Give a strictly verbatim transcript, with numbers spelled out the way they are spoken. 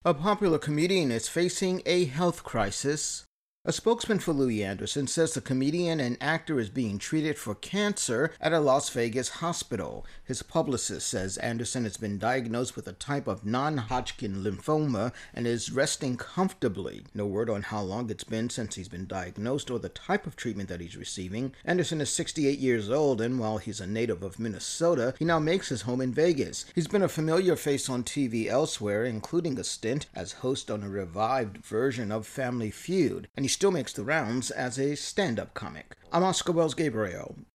A popular comedian is facing a health crisis. A spokesman for Louie Anderson says the comedian and actor is being treated for cancer at a Las Vegas hospital. His publicist says Anderson has been diagnosed with a type of non-Hodgkin lymphoma and is resting comfortably. No word on how long it's been since he's been diagnosed or the type of treatment that he's receiving. Anderson is sixty-eight years old, and while he's a native of Minnesota, he now makes his home in Vegas. He's been a familiar face on T V elsewhere, including a stint as host on a revived version of Family Feud, and he still makes the rounds as a stand-up comic. I'm Oscar Wells Gabriel.